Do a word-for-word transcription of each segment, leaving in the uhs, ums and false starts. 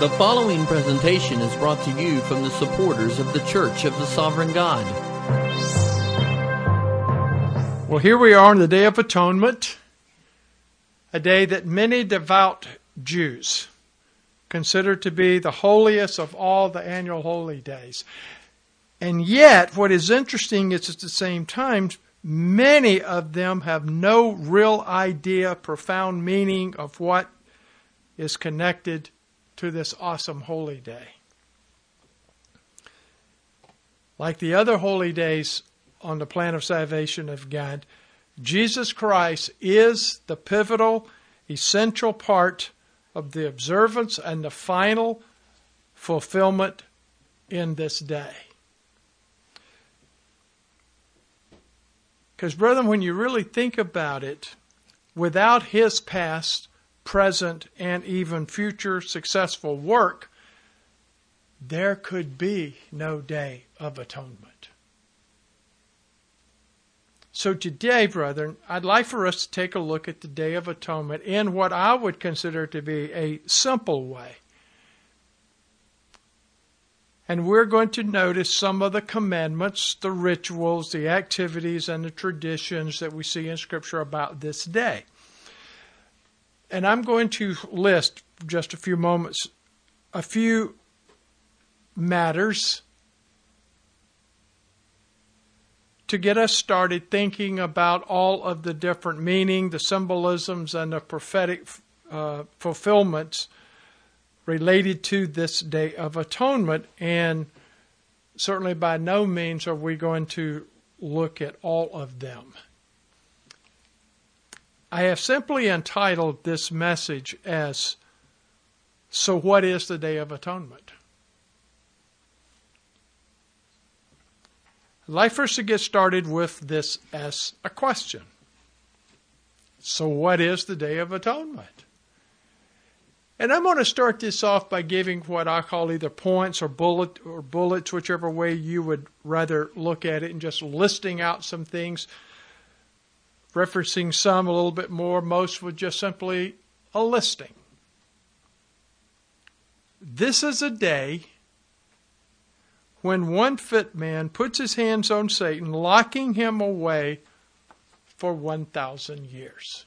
The following presentation is brought to you from the supporters of the Church of the Sovereign God. Well, here we are on the Day of Atonement, a day that many devout Jews consider to be the holiest of all the annual holy days. And yet, what is interesting is at the same time, many of them have no real idea, profound meaning of what is connected to this awesome holy day. Like the other holy days on the plan of salvation of God, Jesus Christ is the pivotal, essential part of the observance and the final fulfillment in this day. Because, brethren, when you really think about it, without His past, present, and even future successful work, there could be no Day of Atonement. So today, brethren, I'd like for us to take a look at the Day of Atonement in what I would consider to be a simple way. And we're going to notice some of the commandments, the rituals, the activities, and the traditions that we see in Scripture about this day. And I'm going to list, just a few moments, a few matters to get us started thinking about all of the different meaning, the symbolisms, and the prophetic uh, fulfillments related to this Day of Atonement. And certainly by no means are we going to look at all of them. I have simply entitled this message as, So What is the Day of Atonement? I'd like for us to get started with this as a question. So what is the Day of Atonement? And I'm going to start this off by giving what I call either points or bullet or bullets, whichever way you would rather look at it, and just listing out some things, referencing some a little bit more, most with just simply a listing. This is a day when one fit man puts his hands on Satan, locking him away for one thousand years.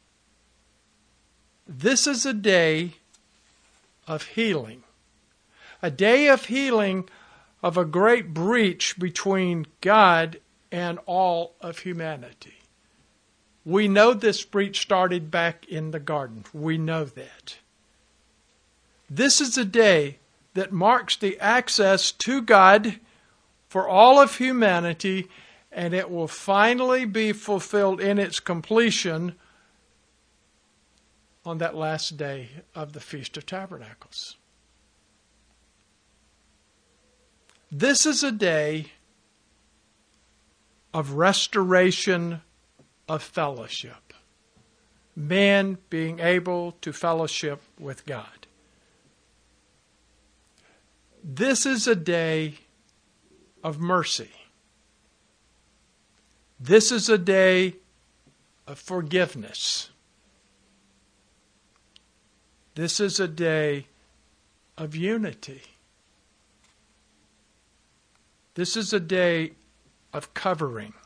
This is a day of healing. A day of healing of a great breach between God and all of humanity. We know this breach started back in the garden. We know that. This is a day that marks the access to God for all of humanity, and it will finally be fulfilled in its completion on that last day of the Feast of Tabernacles. This is a day of restoration of fellowship. Man being able to fellowship with God. This is a day of mercy. This is a day of forgiveness. This is a day of unity. This is a day of covering.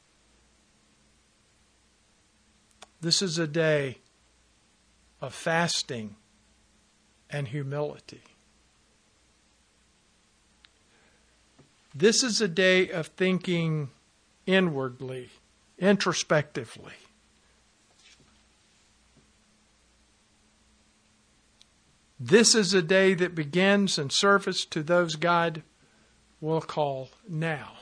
This is a day of fasting and humility. This is a day of thinking inwardly, introspectively. This is a day that begins in service to those God will call now.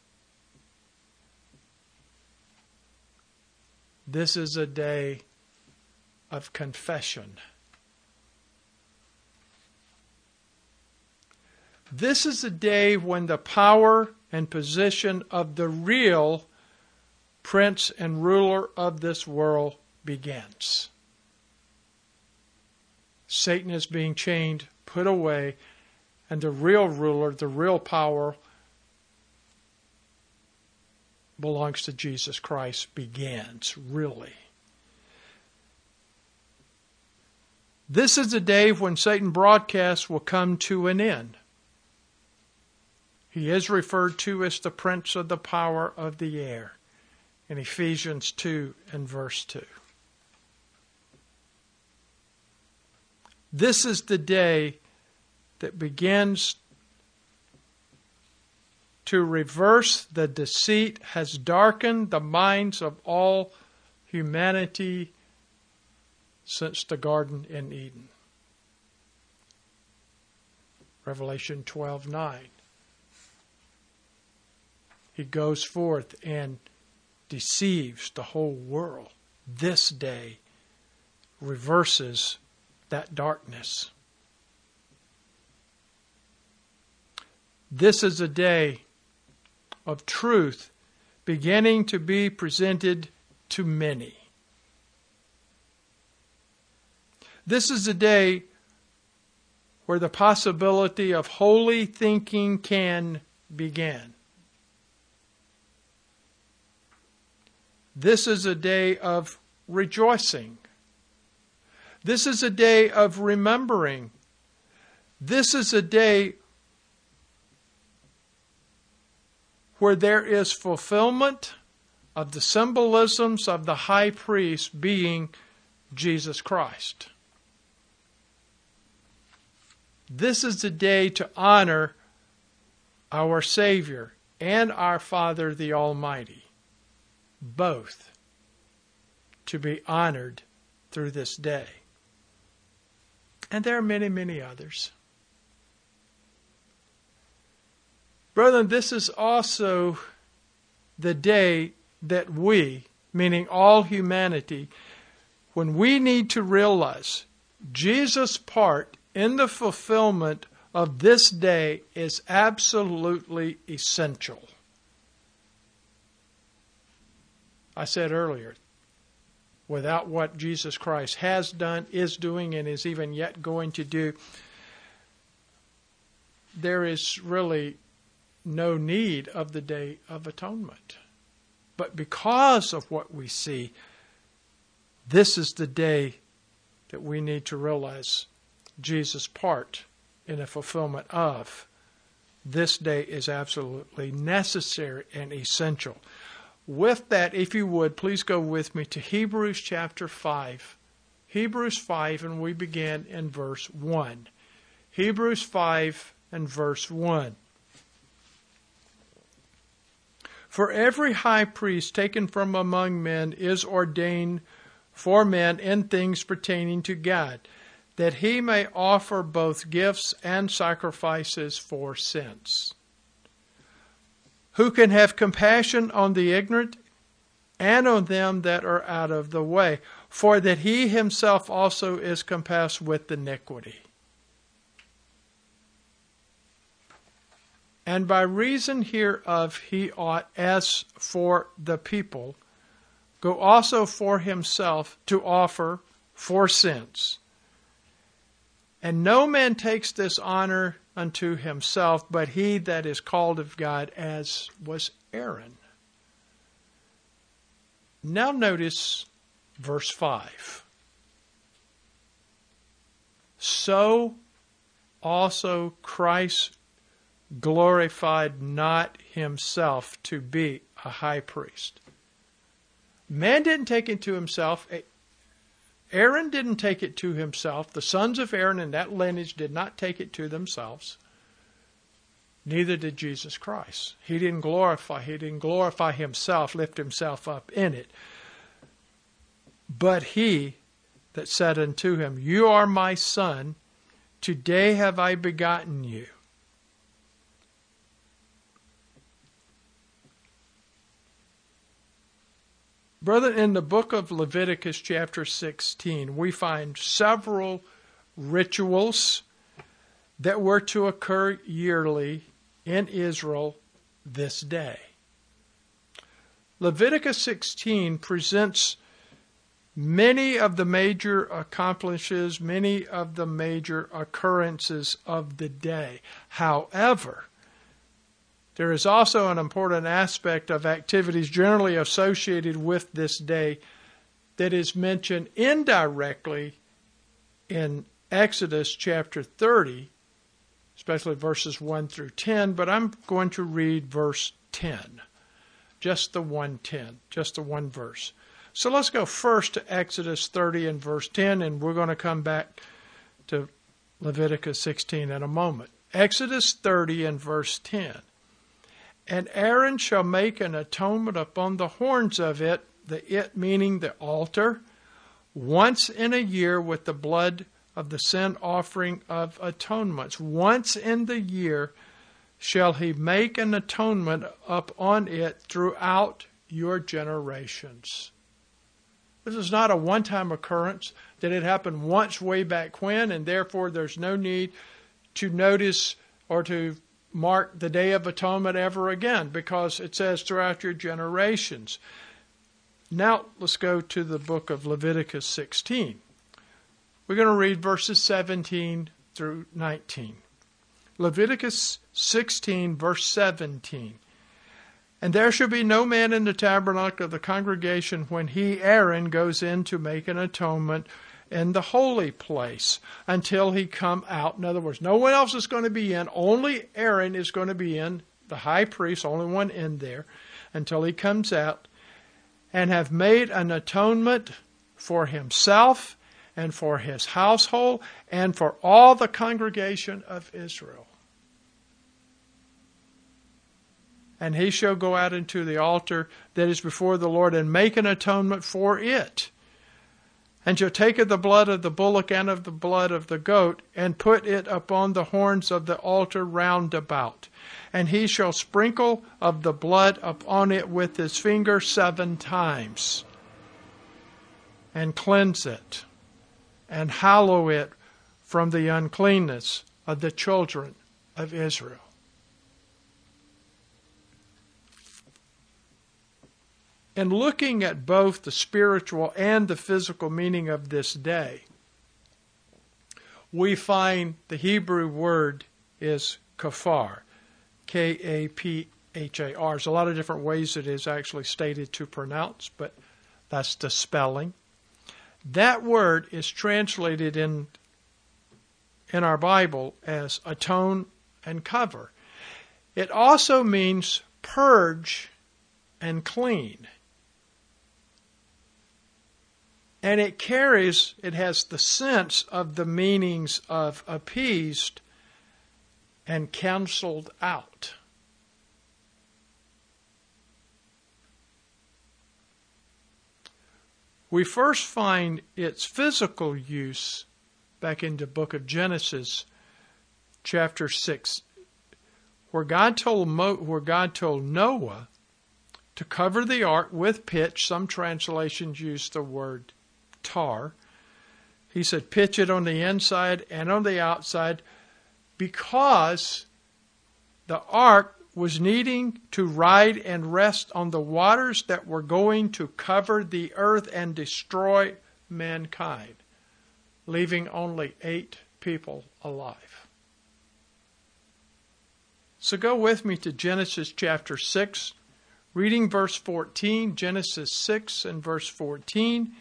This is a day of confession. This is a day when the power and position of the real prince and ruler of this world begins. Satan is being chained, put away, and the real ruler, the real power, belongs to Jesus Christ begins, really. This is the day when Satan's broadcast will come to an end. He is referred to as the prince of the power of the air in Ephesians two and verse two. This is the day that begins to reverse the deceit has darkened the minds of all humanity since the garden in Eden. Revelation twelve nine. He goes forth and deceives the whole world. This day reverses that darkness. This is a day of truth beginning to be presented to many. This is a day where the possibility of holy thinking can begin. This is a day of rejoicing. This is a day of remembering. This is a day where there is fulfillment of the symbolisms of the high priest being Jesus Christ. This is the day to honor our Savior and our Father the Almighty, both to be honored through this day. And there are many, many others. Brethren, this is also the day that we, meaning all humanity, when we need to realize Jesus' part in the fulfillment of this day is absolutely essential. I said earlier, without what Jesus Christ has done, is doing, and is even yet going to do, there is really no need of the Day of Atonement. But because of what we see, this is the day that we need to realize Jesus' part in the fulfillment of. This day is absolutely necessary and essential. With that, if you would, please go with me to Hebrews chapter five. Hebrews five, and we begin in verse one. Hebrews five and verse one. For every high priest taken from among men is ordained for men in things pertaining to God, that he may offer both gifts and sacrifices for sins. Who can have compassion on the ignorant and on them that are out of the way, for that he himself also is compassed with iniquity. And by reason hereof he ought, as for the people, go also for himself to offer for sins. And no man takes this honor unto himself, but he that is called of God, as was Aaron. Now notice verse five. So also Christ glorified not himself to be a high priest. Man didn't take it to himself. Aaron didn't take it to himself. The sons of Aaron in that lineage did not take it to themselves. Neither did Jesus Christ. He didn't glorify. He didn't glorify himself, lift himself up in it. But he that said unto him, You are my son, today have I begotten you. Brother, in the book of Leviticus chapter sixteen, we find several rituals that were to occur yearly in Israel this day. Leviticus sixteen presents many of the major accomplishments, many of the major occurrences of the day. However, there is also an important aspect of activities generally associated with this day that is mentioned indirectly in Exodus chapter thirty, especially verses one through ten, but I'm going to read verse ten. Just the one ten, just the one verse. So let's go first to Exodus thirty and verse ten, and we're going to come back to Leviticus sixteen in a moment. Exodus thirty and verse ten. And Aaron shall make an atonement upon the horns of it, the it meaning the altar, once in a year with the blood of the sin offering of atonements. Once in the year shall he make an atonement upon it throughout your generations. This is not a one-time occurrence. That it happened once way back when, and therefore there's no need to notice or to mark the Day of Atonement ever again, because it says throughout your generations. Now let's go to the book of Leviticus sixteen. We're going to read verses seventeen through nineteen. Leviticus sixteen, verse seventeen. And there shall be no man in the tabernacle of the congregation when he, Aaron, goes in to make an atonement in the holy place until he come out. In other words, no one else is going to be in. Only Aaron is going to be in, the high priest, only one in there, until he comes out, and have made an atonement for himself and for his household and for all the congregation of Israel. And he shall go out into the altar that is before the Lord and make an atonement for it. And shall take of the blood of the bullock and of the blood of the goat, and put it upon the horns of the altar round about. And he shall sprinkle of the blood upon it with his finger seven times, and cleanse it, and hallow it from the uncleanness of the children of Israel. In looking at both the spiritual and the physical meaning of this day, we find the Hebrew word is kafar, K A P H A R. There's a lot of different ways it is actually stated to pronounce, but that's the spelling. That word is translated in, in our Bible as atone and cover. It also means purge and clean. And it carries, it has the sense of the meanings of appeased and canceled out. We first find its physical use back in the book of Genesis, chapter six, where God told Mo, where God told Noah to cover the ark with pitch. Some translations use the word tar. He said pitch it on the inside and on the outside, because the ark was needing to ride and rest on the waters that were going to cover the earth and destroy mankind, leaving only eight people alive. So go with me to Genesis chapter six, reading verse fourteen, Genesis six and verse fourteen.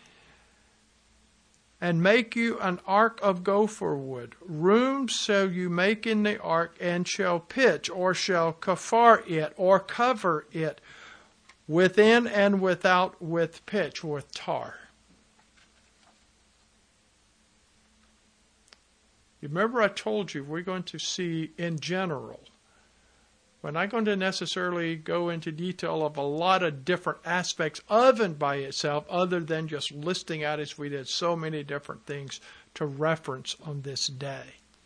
And make you an ark of gopher wood. Rooms shall you make in the ark, and shall pitch, or shall kafar it, or cover it, within and without with pitch, with tar. You remember I told you we're going to see in general. We're not going to necessarily go into detail of a lot of different aspects of it by itself, other than just listing out, as we did, so many different things to reference on this day.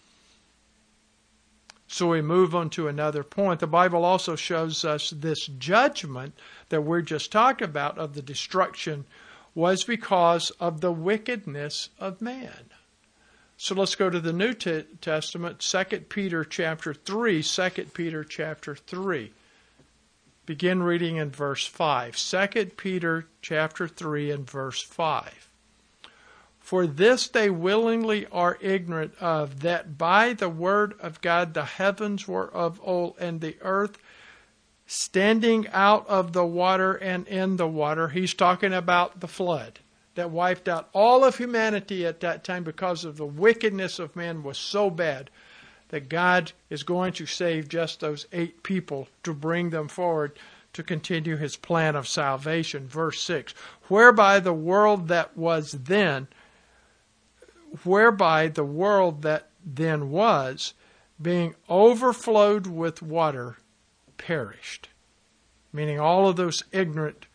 So we move on to another point. The Bible also shows us this judgment that we're just talking about of the destruction was because of the wickedness of man. So let's go to the New Testament, Second Peter chapter three, Second Peter chapter three. Begin reading in verse five. Second Peter chapter three and verse five. For this they willingly are ignorant of, that by the word of God the heavens were of old, and the earth standing out of the water and in the water. He's talking about the flood. that wiped out all of humanity at that time because of the wickedness of man was so bad that God is going to save just those eight people to bring them forward to continue his plan of salvation. Verse six, whereby the world that was then, whereby the world that then was, being overflowed with water, perished. Meaning all of those ignorant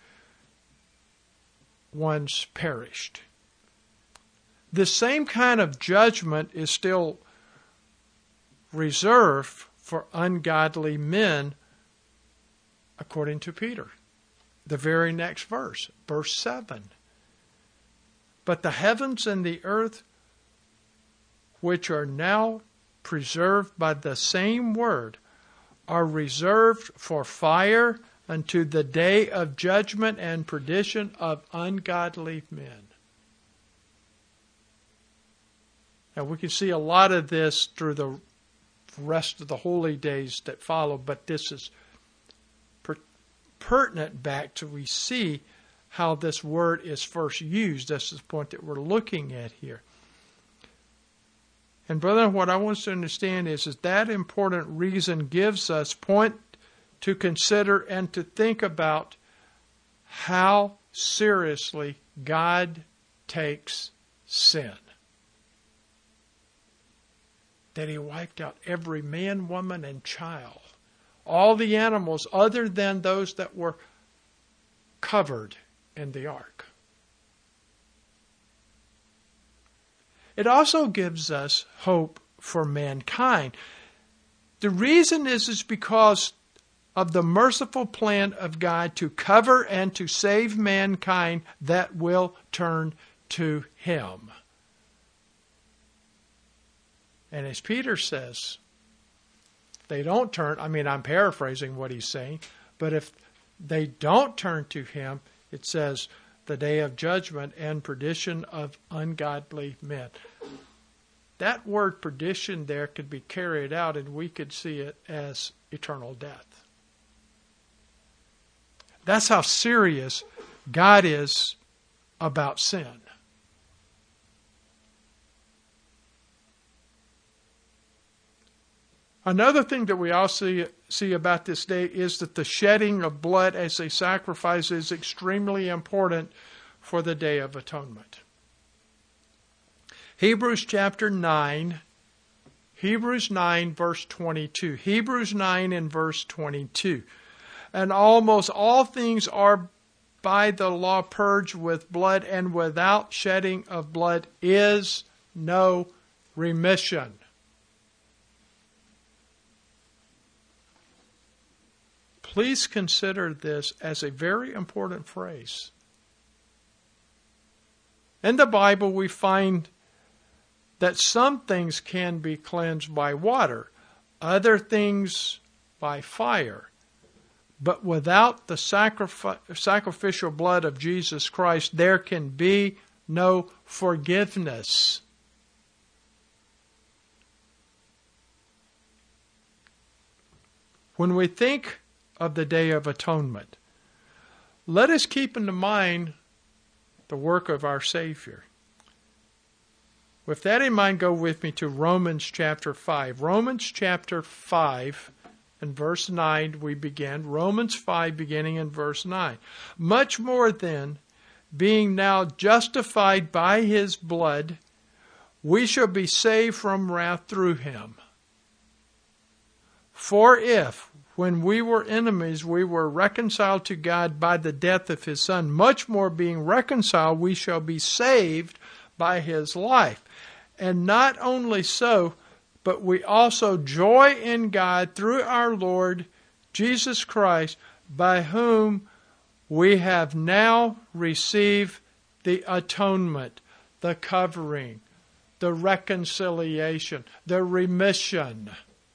ones perished. The same kind of judgment is still reserved for ungodly men, according to Peter. The very next verse, verse seven. But the heavens and the earth, which are now preserved by the same word, are reserved for fire unto the day of judgment and perdition of ungodly men. Now we can see a lot of this through the rest of the holy days that follow, but this is per- pertinent back to we see how this word is first used. That's the point that we're looking at here. And brethren, what I want us to understand is, is that important reason gives us point to consider and to think about how seriously God takes sin. That he wiped out every man, woman, and child. All the animals other than those that were covered in the ark. It also gives us hope for mankind. The reason is, is because of the merciful plan of God to cover and to save mankind that will turn to him. And as Peter says, they don't turn, I mean, I'm paraphrasing what he's saying, but if they don't turn to him, it says, the day of judgment and perdition of ungodly men. That word perdition there could be carried out, and we could see it as eternal death. That's how serious God is about sin. Another thing that we also see, see about this day is that the shedding of blood as a sacrifice is extremely important for the Day of Atonement. Hebrews chapter nine, Hebrews nine verse twenty-two. Hebrews nine and verse twenty-two. And almost all things are by the law purged with blood, and without shedding of blood is no remission. Please consider this as a very important phrase. In the Bible, we find that some things can be cleansed by water, other things by fire. But without the sacrifice, sacrificial blood of Jesus Christ, there can be no forgiveness. When we think of the Day of Atonement, let us keep in mind the work of our Savior. With that in mind, go with me to Romans chapter five. Romans chapter five and verse nine we begin. Romans five beginning in verse nine. Much more then, being now justified by his blood, we shall be saved from wrath through him. For if, when we were enemies, we were reconciled to God by the death of his Son, much more being reconciled, we shall be saved by his life. And not only so, but we also joy in God through our Lord Jesus Christ, by whom we have now received the atonement, the covering, the reconciliation, the remission.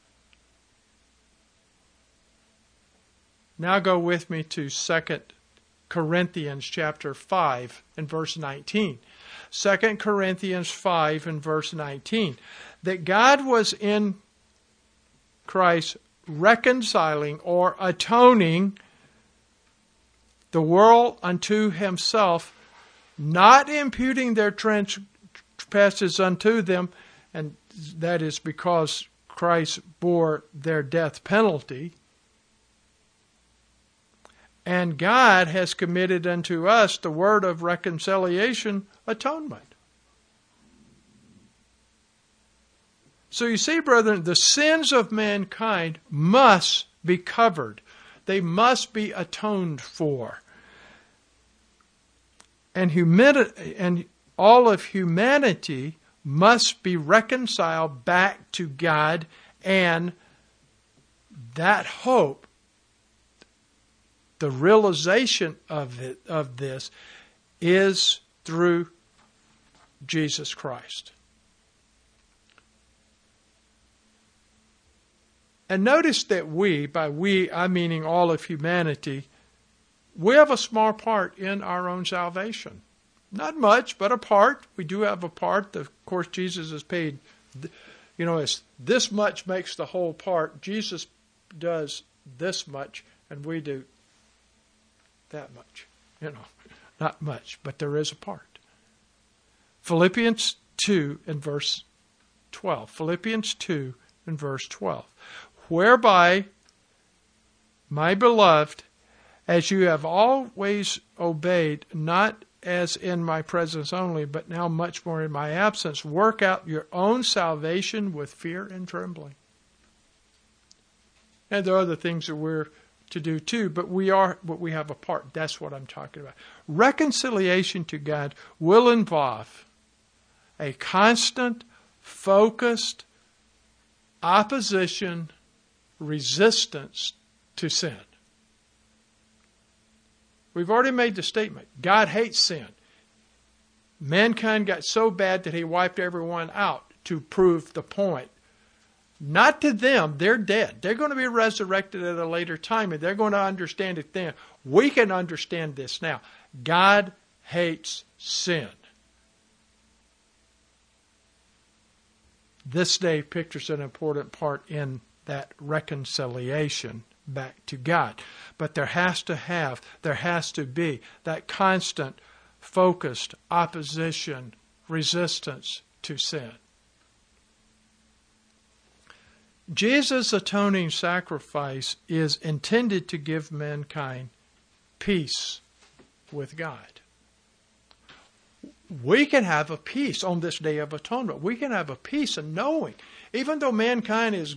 Now go with me to Second Corinthians chapter five and verse nineteen. Second Corinthians five and verse nineteen. That God was in Christ reconciling or atoning the world unto himself, not imputing their trespasses unto them, and that is because Christ bore their death penalty. And God has committed unto us the word of reconciliation, atonement. So you see, brethren, the sins of mankind must be covered. They must be atoned for. And, humani- and all of humanity must be reconciled back to God, and that hope, the realization of it, of this, is through Jesus Christ. And notice that we, by we, I'm meaning all of humanity, we have a small part in our own salvation. Not much, but a part. We do have a part. Of course, Jesus has paid, you know, as this much makes the whole part. Jesus does this much, and we do that much. You know, not much, but there is a part. Philippians two and verse twelve. Philippians two and verse twelve. Whereby, my beloved, as you have always obeyed, not as in my presence only, but now much more in my absence, work out your own salvation with fear and trembling. And there are other things that we're to do too, but we are, but we have a part. That's what I'm talking about. Reconciliation to God will involve a constant, focused opposition, resistance to sin. We've already made the statement. God hates sin. Mankind got so bad that he wiped everyone out to prove the point. Not to them. They're dead. They're going to be resurrected at a later time, and they're going to understand it then. We can understand this now. God hates sin. This day pictures an important part in that reconciliation back to God. But there has to have, there has to be that constant, focused opposition, resistance to sin. Jesus' atoning sacrifice is intended to give mankind peace with God. We can have a peace on this day of atonement. We can have a peace in knowing, even though mankind is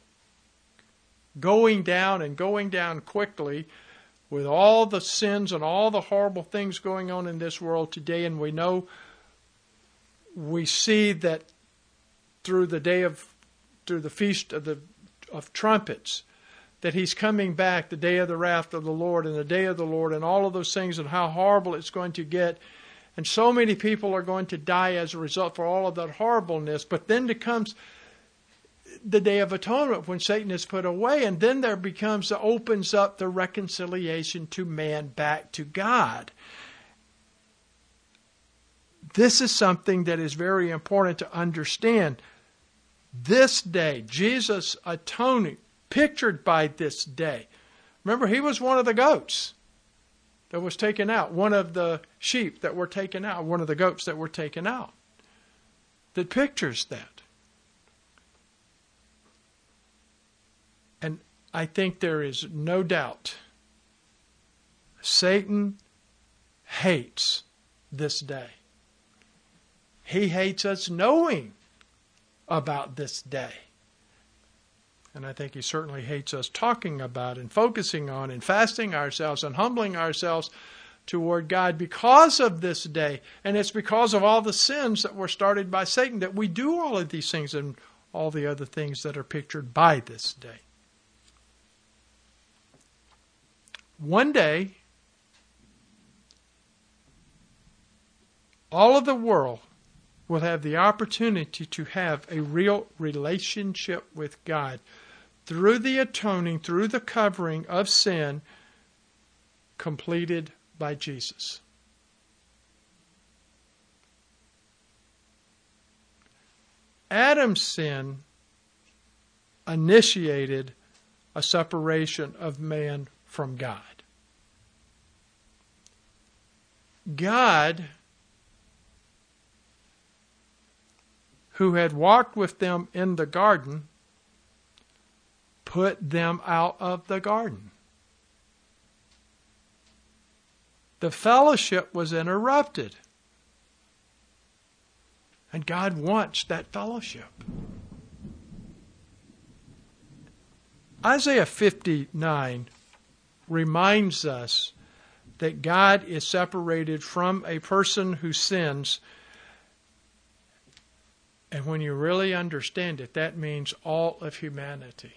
going down and going down quickly with all the sins and all the horrible things going on in this world today, and we know, we see that through the day of, through the feast of the of trumpets, that he's coming back, the day of the wrath of the Lord and the day of the Lord and all of those things, and how horrible it's going to get. And so many people are going to die as a result for all of that horribleness. But then there comes the Day of Atonement when Satan is put away, and then there becomes, opens up the reconciliation to man back to God. This is something that is very important to understand. This day, Jesus atoning, pictured by this day. Remember, he was one of the goats that was taken out, one of the sheep that were taken out, one of the goats that were taken out. That pictures that. And I think there is no doubt Satan hates this day. He hates us knowing about this day. And I think he certainly hates us talking about and focusing on and fasting ourselves and humbling ourselves toward God because of this day. And it's because of all the sins that were started by Satan that we do all of these things and all the other things that are pictured by this day. One day, all of the world will have the opportunity to have a real relationship with God through the atoning, through the covering of sin completed by Jesus. Adam's sin initiated a separation of man from God. God who had walked with them in the garden, put them out of the garden. The fellowship was interrupted. And God wants that fellowship. Isaiah fifty-nine reminds us that God is separated from a person who sins. And when you really understand it, that means all of humanity.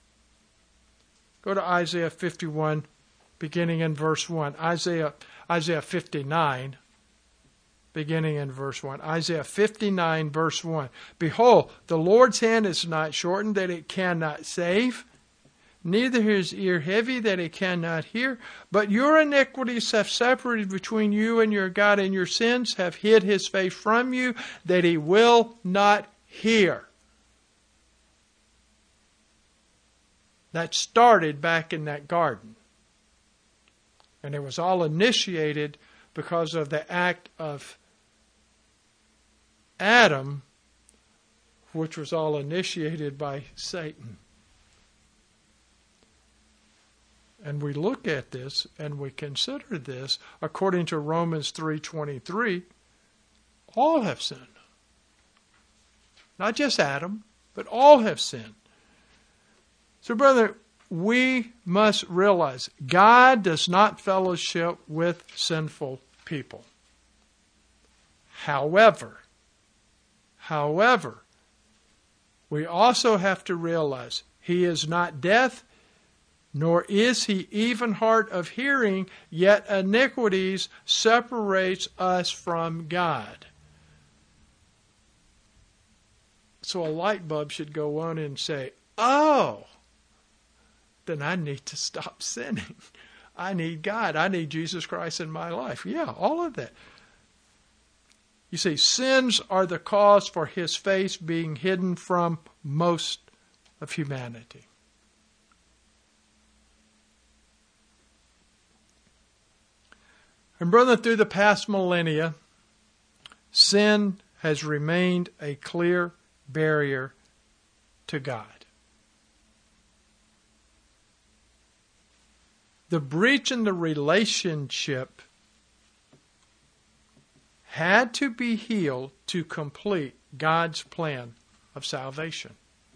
Go to Isaiah fifty-one, beginning in verse one. Isaiah, Isaiah fifty-nine, beginning in verse one. Isaiah fifty-nine, verse one. Behold, the Lord's hand is not shortened that it cannot save, neither his ear heavy that it cannot hear. But your iniquities have separated between you and your God, and your sins have hid his face from you, that he will not hear. That started back in that garden. And it was all initiated because of the act of Adam, which was all initiated by Satan. And we look at this and we consider this according to Romans three twenty-three. All have sinned. Not just Adam, but all have sinned. So, brother, we must realize God does not fellowship with sinful people. However, however, we also have to realize he is not deaf, nor is he even hard of hearing, yet iniquities separates us from God. So a light bulb should go on and say, oh, then I need to stop sinning. I need God. I need Jesus Christ in my life. Yeah, all of that. You see, sins are the cause for his face being hidden from most of humanity. And brother, through the past millennia, sin has remained a clear barrier to God. The breach in the relationship had to be healed to complete God's plan of salvation.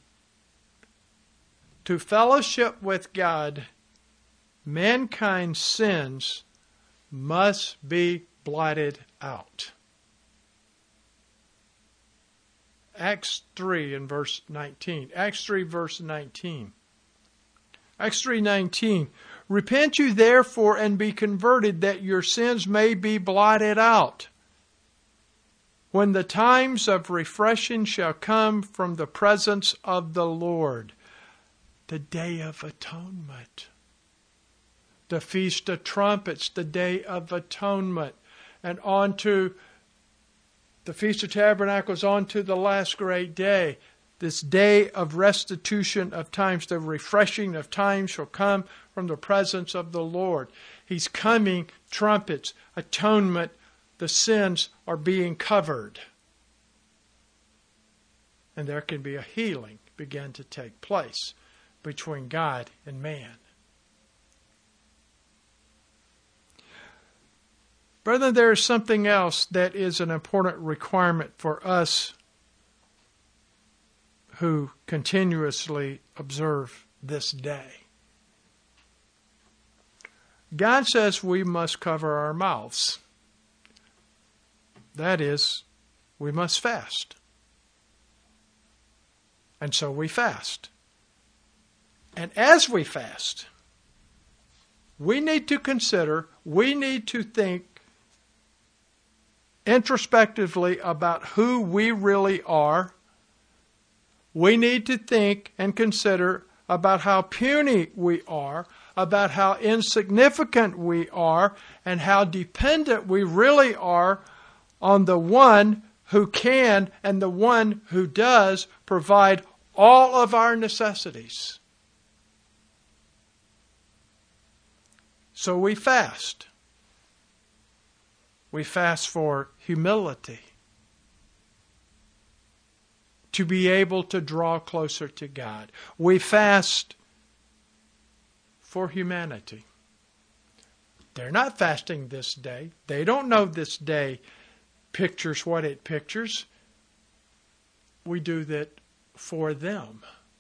To fellowship with God, mankind's sins must be blotted out. Acts three and verse nineteen. Acts three verse nineteen. Acts three nineteen. Repent you therefore and be converted, that your sins may be blotted out, when the times of refreshing shall come from the presence of the Lord. The day of atonement. The Feast of Trumpets, the Day of Atonement. And on to the Feast of Tabernacles, on to the last great day. This day of restitution of times, the refreshing of times shall come from the presence of the Lord. He's coming, trumpets, atonement, the sins are being covered. And there can be a healing begin to take place between God and man. Brother, there is something else that is an important requirement for us who continuously observe this day. God says we must cover our mouths. That is, we must fast. And so we fast. And as we fast, we need to consider, we need to think introspectively about who we really are. We need to think and consider about how puny we are, about how insignificant we are, and how dependent we really are on the one who can and the one who does provide all of our necessities. So we fast. We fast for humility. to be able to draw closer to God. We fast for humanity. They're not fasting this day. They don't know this day pictures what it pictures. We do that for them.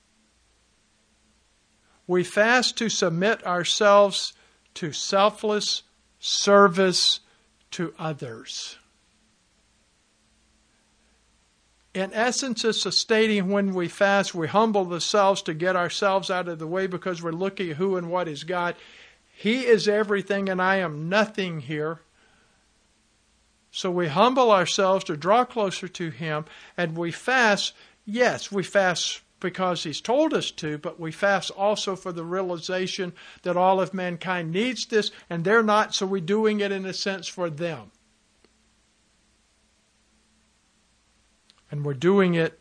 We fast to submit ourselves to selfless service to others. In essence, it's a stating when we fast, we humble ourselves to get ourselves out of the way because we're looking at who and what is God. He is everything and I am nothing here. So we humble ourselves to draw closer to Him, and we fast. Yes, we fast because He's told us to, but we fast also for the realization that all of mankind needs this, and they're not, so we're doing it in a sense for them. And we're doing it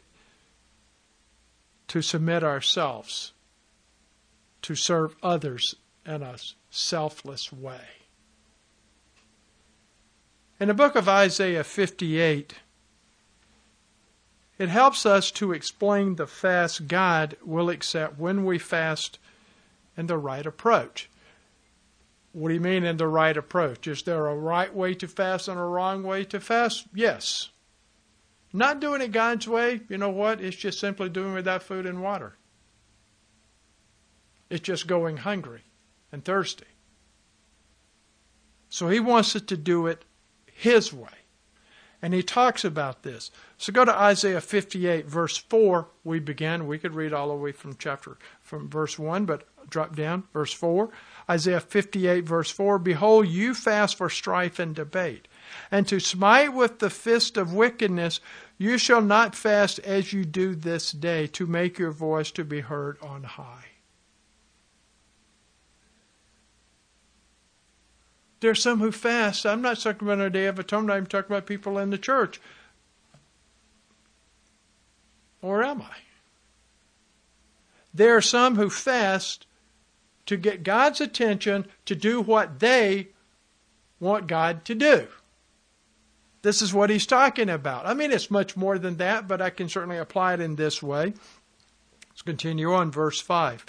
to submit ourselves, to serve others in a selfless way. In the book of Isaiah fifty-eight, it helps us to explain the fast God will accept when we fast in the right approach. What do you mean in the right approach? Is there a right way to fast and a wrong way to fast? Yes. Not doing it God's way, you know what? It's just simply doing without food and water. It's just going hungry and thirsty. So He wants us to do it His way. And He talks about this. So go to Isaiah fifty-eight, verse four. We began. We could read all the way from chapter, from verse one, but drop down, verse four. Isaiah fifty-eight, verse four. Behold, you fast for strife and debate, and to smite with the fist of wickedness. You shall not fast as you do this day, to make your voice to be heard on high. There are some who fast. I'm not talking about a day of atonement. I'm talking about people in the church. Or am I? There are some who fast to get God's attention to do what they want God to do. This is what He's talking about. I mean, it's much more than that, but I can certainly apply it in this way. Let's continue on, verse five.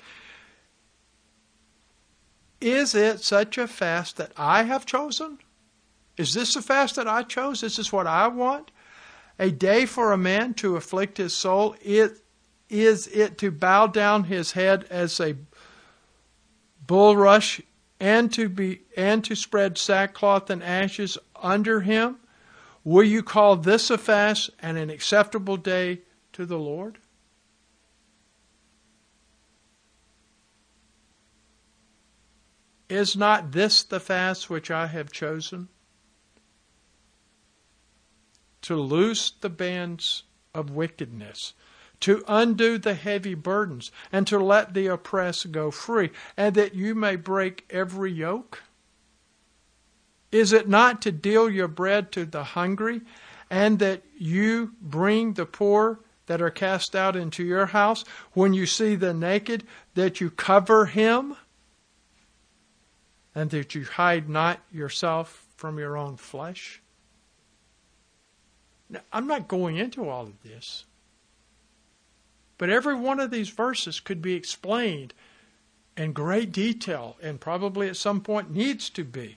Is it such a fast that I have chosen? Is this the fast that I chose? This is what I want? A day for a man to afflict his soul? It, is it to bow down his head as a bulrush and to be and to spread sackcloth and ashes under him? Will you call this a fast and an acceptable day to the Lord? Is not this the fast which I have chosen? To loose the bands of wickedness, to undo the heavy burdens, and to let the oppressed go free, and that you may break every yoke? Is it not to deal your bread to the hungry, and that you bring the poor that are cast out into your house? When you see the naked, that you cover him, and that you hide not yourself from your own flesh? Now, I'm not going into all of this, but every one of these verses could be explained in great detail, and probably at some point needs to be.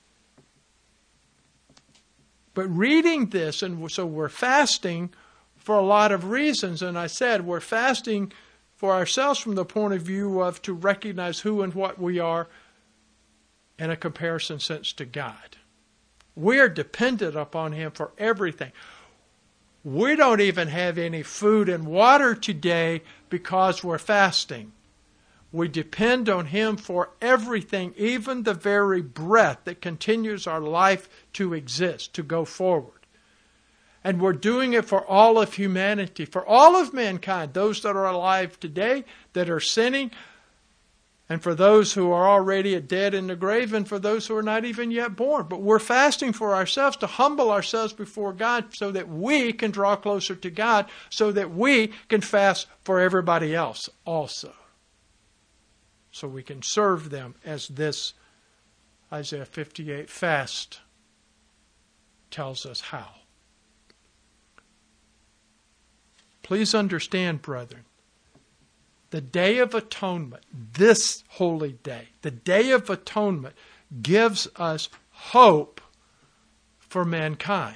But reading this, and so we're fasting for a lot of reasons, and I said we're fasting for ourselves from the point of view of to recognize who and what we are in a comparison sense to God. We are dependent upon Him for everything. We don't even have any food and water today because we're fasting. We depend on Him for everything, even the very breath that continues our life to exist, to go forward. And we're doing it for all of humanity, for all of mankind, those that are alive today, that are sinning, and for those who are already dead in the grave, and for those who are not even yet born. But we're fasting for ourselves to humble ourselves before God so that we can draw closer to God, so that we can fast for everybody else also. So we can serve them as this Isaiah fifty-eight fast tells us how. Please understand, brethren, the Day of Atonement, this holy day, the Day of Atonement, gives us hope for mankind.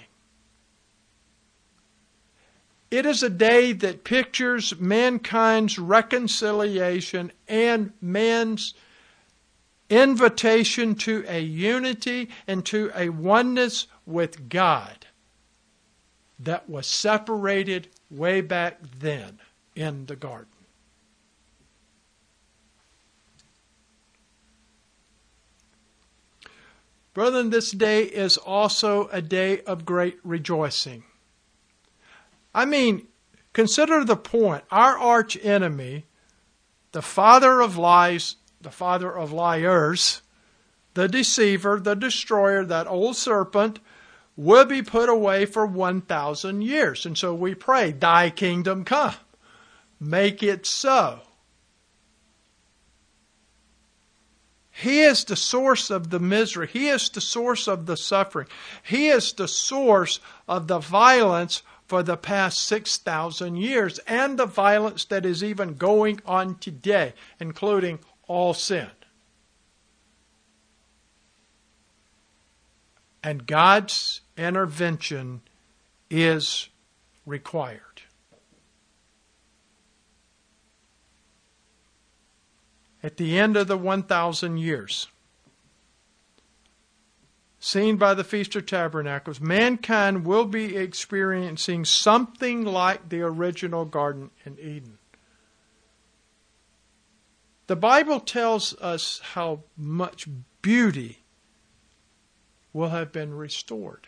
It is a day that pictures mankind's reconciliation and man's invitation to a unity and to a oneness with God that was separated way back then in the garden. Brethren, this day is also a day of great rejoicing. I mean, consider the point. Our arch enemy, the father of lies, the father of liars, the deceiver, the destroyer, that old serpent, will be put away for one thousand years. And so we pray, thy kingdom come. Make it so. He is the source of the misery. He is the source of the suffering. He is the source of the violence for the past six thousand years and the violence that is even going on today, including all sin. And God's intervention is required. At the end of the one thousand years, seen by the Feast of Tabernacles, mankind will be experiencing something like the original Garden in Eden. The Bible tells us how much beauty will have been restored.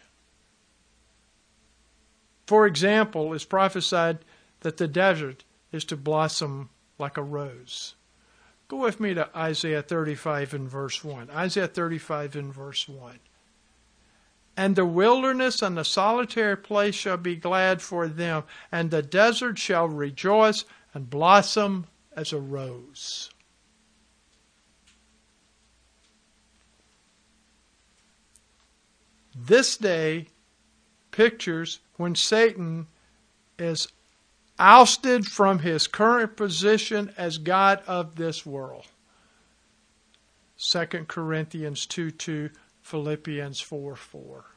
For example, it's prophesied that the desert is to blossom like a rose. Go with me to Isaiah thirty-five and verse one. Isaiah thirty-five and verse one. And the wilderness and the solitary place shall be glad for them, and the desert shall rejoice and blossom as a rose. This day pictures when Satan is ousted from his current position as God of this world. Second Corinthians two two, Philippians four four.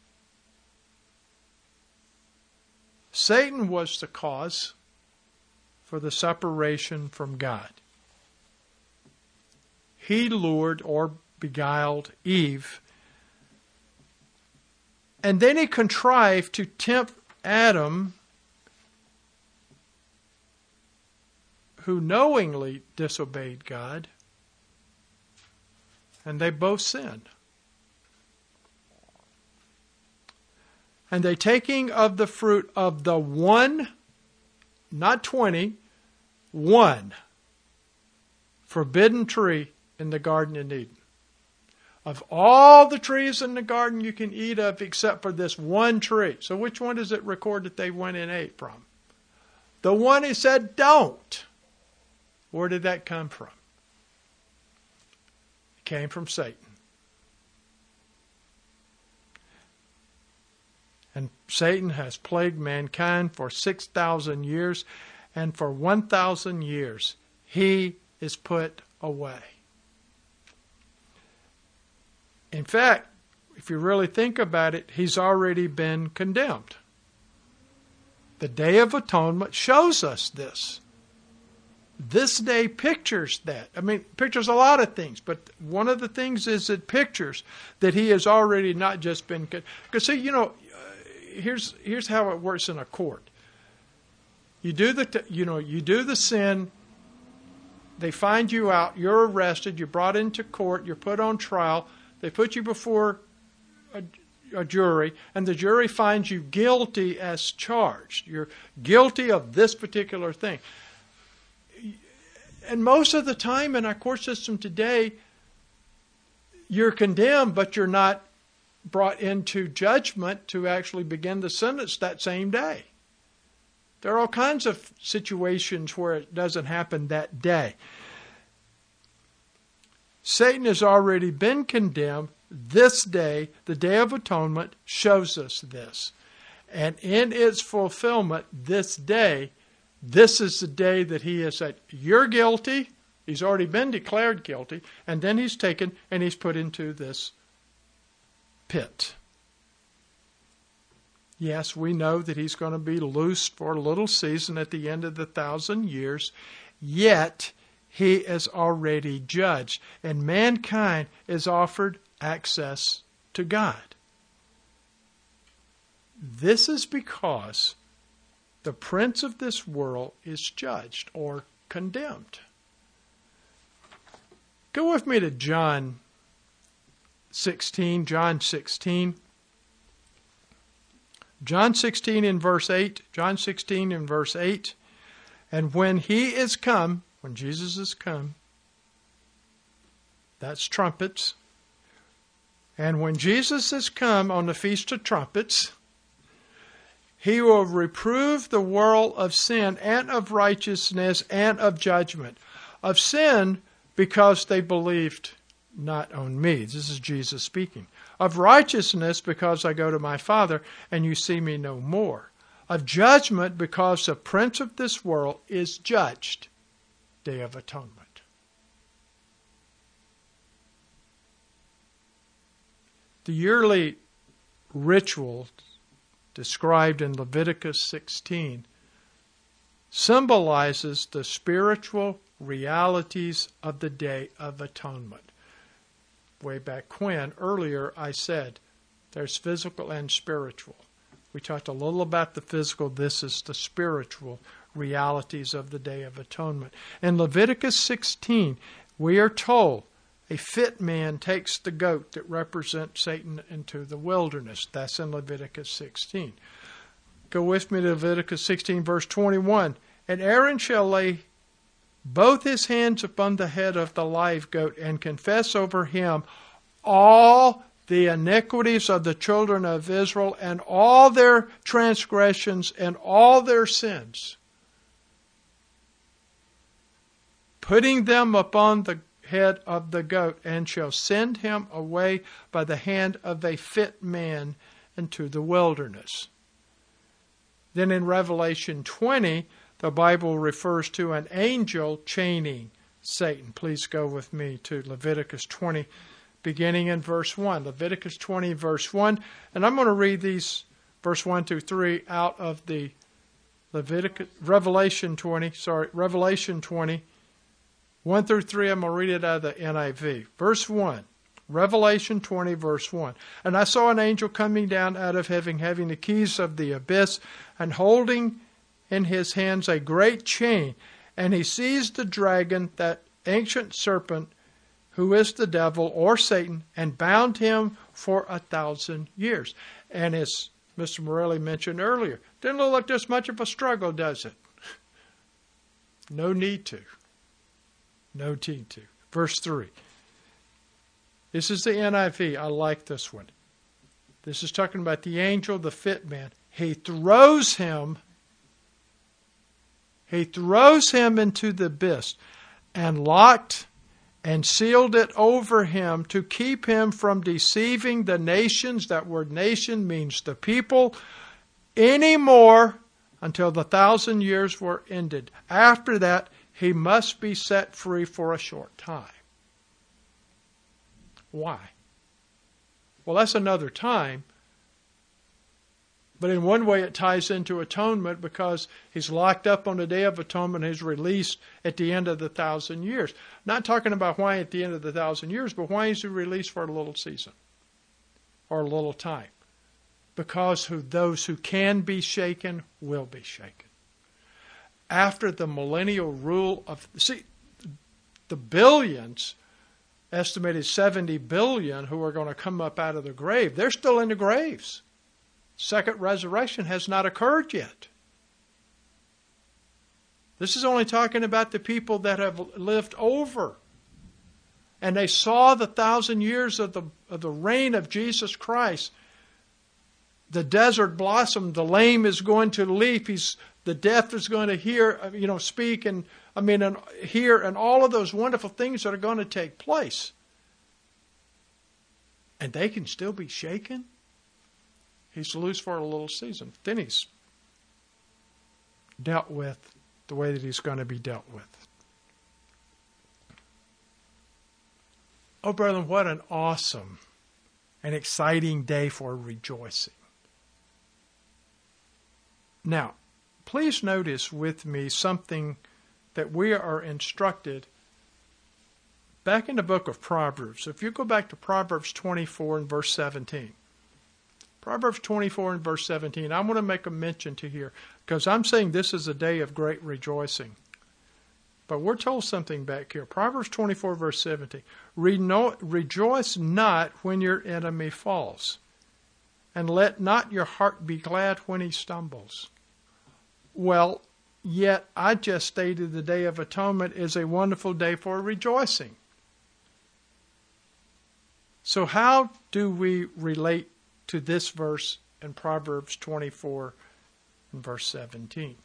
Satan was the cause for the separation from God. He lured or beguiled Eve, and then he contrived to tempt Adam, who knowingly disobeyed God, and they both sinned. And they taking of the fruit of the one, not twenty, one forbidden tree in the Garden of Eden. Of all the trees in the garden you can eat of except for this one tree. So which one does it record that they went and ate from? The one he said don't. Where did that come from? It came from Satan. And Satan has plagued mankind for six thousand years, and for one thousand years he is put away. In fact, if you really think about it, he's already been condemned. The Day of Atonement shows us this. This day pictures that. I mean, pictures a lot of things, but one of the things is it pictures that he has already not just been... Because see, you know, here's here's how it works in a court. You do the you know you do the sin. They find you out. You're arrested. You're brought into court. You're put on trial. They put you before a, a jury, and the jury finds you guilty as charged. You're guilty of this particular thing. And most of the time in our court system today, you're condemned, but you're not brought into judgment to actually begin the sentence that same day. There are all kinds of situations where it doesn't happen that day. Satan has already been condemned. This day, the Day of Atonement, shows us this. And in its fulfillment, this day, This is the day that he has said, you're guilty. He's already been declared guilty. And then he's taken and he's put into this pit. Yes, we know that he's going to be loosed for a little season at the end of the thousand years. Yet, he is already judged. And mankind is offered access to God. This is because the prince of this world is judged or condemned. Go with me to John sixteen. John sixteen. John sixteen in verse eight. John sixteen in verse eight. And when he is come, when Jesus is come, that's trumpets. And when Jesus is come on the Feast of Trumpets, he will reprove the world of sin and of righteousness and of judgment. Of sin, because they believed not on me. This is Jesus speaking. Of righteousness, because I go to my Father, and you see me no more. Of judgment, because the prince of this world is judged. Day of Atonement. The yearly ritual described in Leviticus sixteen symbolizes the spiritual realities of the Day of Atonement. Way back when, earlier, I said there's physical and spiritual. We talked a little about the physical. This is the spiritual realities of the Day of Atonement. In Leviticus sixteen, we are told a fit man takes the goat that represents Satan into the wilderness. That's in Leviticus sixteen. Go with me to Leviticus sixteen, verse twenty-one. And Aaron shall lay both his hands upon the head of the live goat and confess over him all the iniquities of the children of Israel and all their transgressions and all their sins, putting them upon the head of the goat, and shall send him away by the hand of a fit man into the wilderness. Then in Revelation twenty, the Bible refers to an angel chaining Satan. Please go with me to Leviticus twenty, beginning in verse one. Leviticus twenty, verse one. And I'm going to read these, verse one through three, out of the Leviticus, Revelation twenty, sorry, Revelation twenty, one through three. I'm going to read it out of the N I V. Verse one. Revelation twenty, verse one. And I saw an angel coming down out of heaven, having the keys of the abyss, and holding in his hands a great chain. And he seized the dragon, that ancient serpent, who is the devil or Satan, and bound him for a thousand years. And as Mister Morelli mentioned earlier, didn't look like this much of a struggle, does it? No need to. No need to. Verse three. This is the N I V. I like this one. This is talking about the angel, the fit man. He throws him, he throws him into the abyss, and locked and sealed it over him to keep him from deceiving the nations. That word nation means the people, anymore until the thousand years were ended. After that, he must be set free for a short time. Why? Well, that's another time. But in one way it ties into atonement, because he's locked up on the Day of Atonement and he's released at the end of the thousand years. Not talking about why at the end of the thousand years, but why is he released for a little season or a little time? Because who, those who can be shaken will be shaken. After the millennial rule of, see, the billions, estimated seventy billion, who are going to come up out of the grave, they're still in the graves. Second resurrection has not occurred yet. This is only talking about the people that have lived over. And they saw the thousand years of the, of the reign of Jesus Christ. The desert blossomed, the lame is going to leap, he's, the deaf is going to hear, you know, speak, and I mean, and hear, and all of those wonderful things that are going to take place. And they can still be shaken. He's loose for a little season. Then he's dealt with the way that he's going to be dealt with. Oh, brethren, what an awesome and exciting day for rejoicing. Now, please notice with me something that we are instructed back in the book of Proverbs. If you go back to Proverbs twenty-four and verse seventeen. Proverbs twenty-four and verse seventeen. I want to make a mention to here because I'm saying this is a day of great rejoicing. But we're told something back here. Proverbs twenty-four verse seventeen. Reno- Rejoice not when your enemy falls, and let not your heart be glad when he stumbles. Well, yet I just stated the Day of Atonement is a wonderful day for rejoicing. So how do we relate to this verse in Proverbs twenty-four and verse seventeen?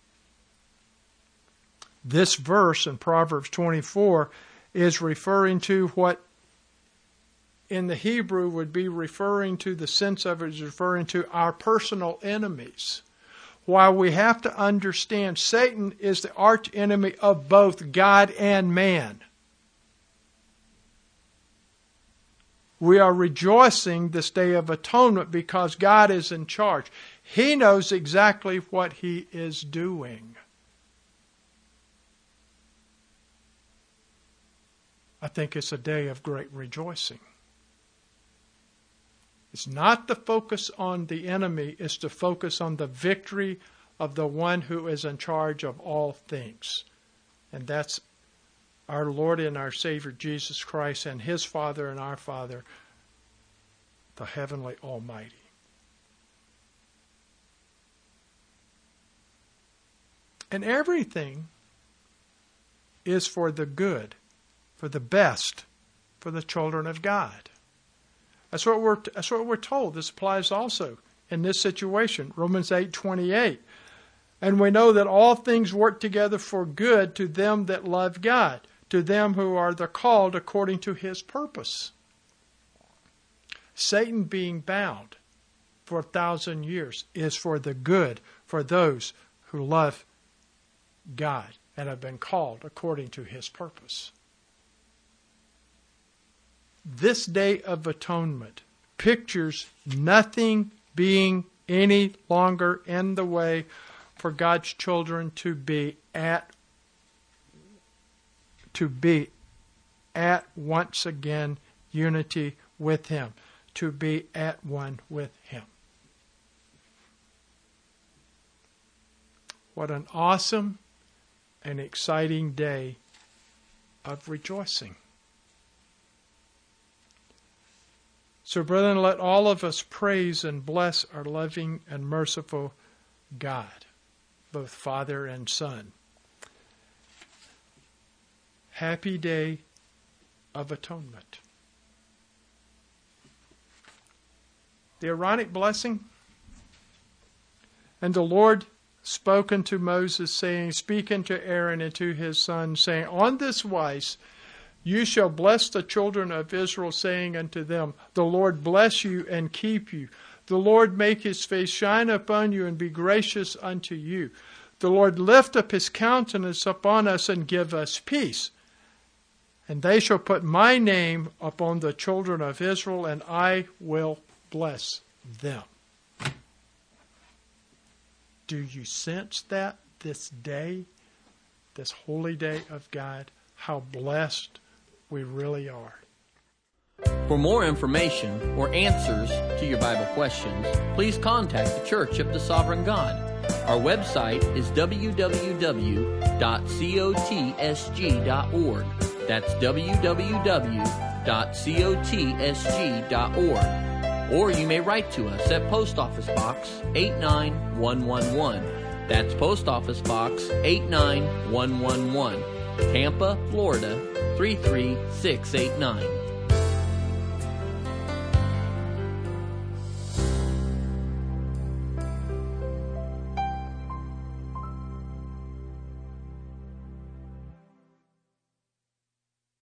This verse in Proverbs twenty-four is referring to what in the Hebrew would be referring to, the sense of it is referring to our personal enemies. While we have to understand Satan is the arch enemy of both God and man. We are rejoicing this Day of Atonement because God is in charge. He knows exactly what He is doing. I think it's a day of great rejoicing. It's not the focus on the enemy, it's to focus on the victory of the one who is in charge of all things. And that's our Lord and our Savior Jesus Christ and His Father and our Father, the Heavenly Almighty. And everything is for the good, for the best, for the children of God. That's what we're, that's what we're told. This applies also in this situation. Romans eight twenty-eight. And we know that all things work together for good to them that love God, to them who are the called according to His purpose. Satan being bound for a thousand years is for the good for those who love God and have been called according to His purpose. This Day of Atonement pictures nothing being any longer in the way for God's children to be at to be at once again unity with Him, to be at one with Him. What an awesome and exciting day of rejoicing. So, brethren, let all of us praise and bless our loving and merciful God, both Father and Son. Happy Day of Atonement. The Aaronic blessing. And the Lord spoke unto Moses, saying, Speak unto Aaron and to his sons, saying, On this wise you shall bless the children of Israel, saying unto them, The Lord bless you and keep you. The Lord make His face shine upon you and be gracious unto you. The Lord lift up His countenance upon us and give us peace. And they shall put my name upon the children of Israel, and I will bless them. Do you sense that this day, this holy day of God, how blessed we really are? For more information or answers to your Bible questions, please contact the Church of the Sovereign God. Our website is w w w dot cotsg dot org. That's w w w dot cotsg dot org. Or you may write to us at Post Office Box eight nine one one one. That's Post Office Box eight nine one one one, Tampa, Florida three three six eight nine.